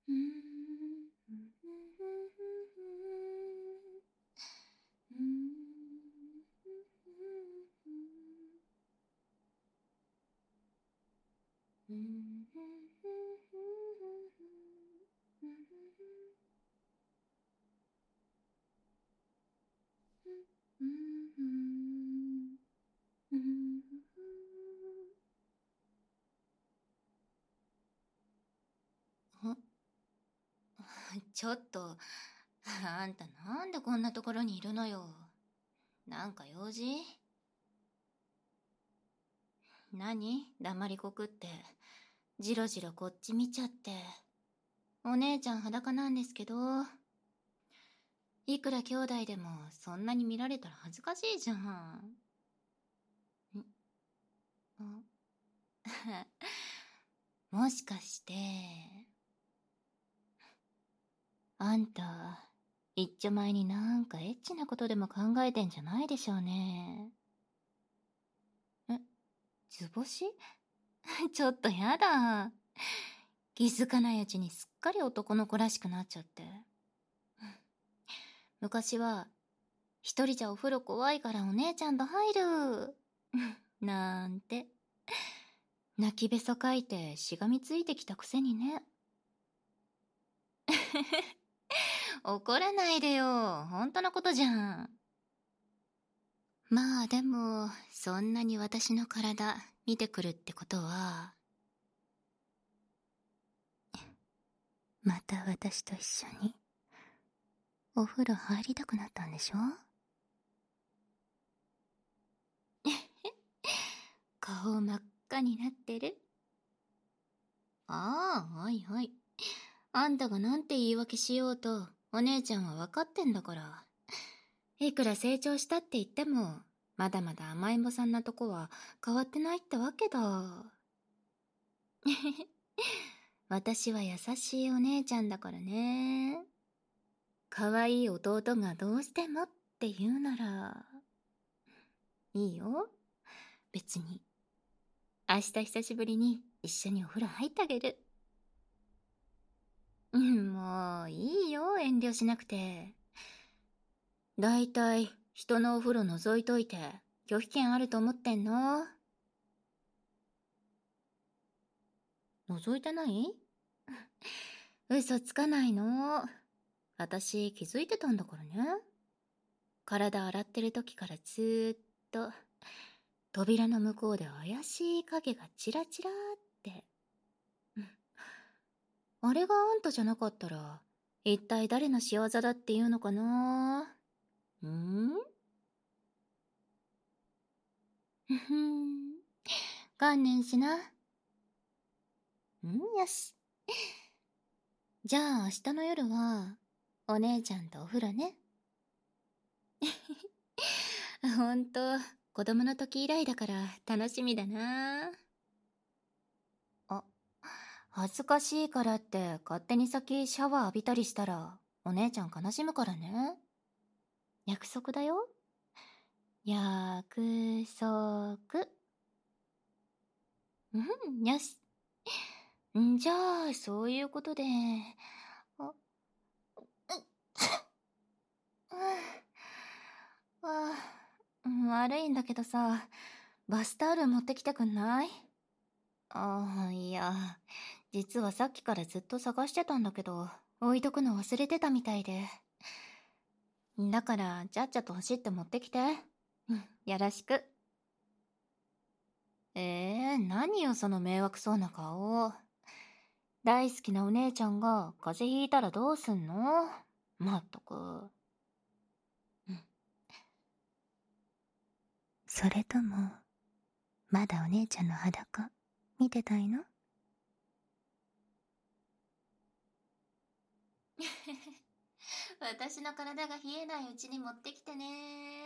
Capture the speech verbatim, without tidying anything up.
うーん。うーん。ちょっと、あんたなんでこんなところにいるのよ。なんか用事？何？黙りこくって。じろじろこっち見ちゃって。お姉ちゃん裸なんですけど。いくら兄弟でもそんなに見られたら恥ずかしいじゃん。ん？あもしかして、あんた、いっちょ前になんかエッチなことでも考えてんじゃないでしょうね。え、図星？ちょっとやだ。気づかないうちにすっかり男の子らしくなっちゃって。昔は、一人じゃお風呂怖いからお姉ちゃんと入る。なんて。泣きべそかいてしがみついてきたくせにね。怒らないでよ。本当のことじゃん。まあでも、そんなに私の体見てくるってことは、また私と一緒にお風呂入りたくなったんでしょ？顔真っ赤になってる。ああ、はいはい。あんたがなんて言い訳しようと、お姉ちゃんは分かってんだから。いくら成長したって言っても、まだまだ甘えん坊さんなとこは変わってないってわけだ。私は優しいお姉ちゃんだからね。可愛い弟がどうしてもって言うなら、いいよ。別に。明日久しぶりに一緒にお風呂入ってあげる。うん、もういいよ、遠慮しなくて。だいたい人のお風呂覗いといて拒否権あると思ってんの？覗いてない？嘘つかないの。私気づいてたんだからね。体洗ってる時からずーっと扉の向こうで怪しい影がチラチラって。あれがあんたじゃなかったら一体誰の仕業だっていうのかな？ん？ふふん。観念しな。んよし。じゃあ明日の夜はお姉ちゃんとお風呂ね。ほんと子供の時以来だから楽しみだな。あ、恥ずかしいからって勝手に先シャワー浴びたりしたらお姉ちゃん悲しむからね。約束だよ。約束。うん、よし。んじゃあ、そういうことで。あ、う、あ、あ、悪いんだけどさ、バスタオル持ってきてくんない？ああ、いや、実はさっきからずっと探してたんだけど、置いとくの忘れてたみたいで。だから、ちゃっちゃと走って持ってきて。うん、よろしく。えー、何よその迷惑そうな顔。大好きなお姉ちゃんが風邪ひいたらどうすんの？まったく。うん。それとも、まだお姉ちゃんの裸、見てたいの？私の体が冷えないうちに持ってきてね。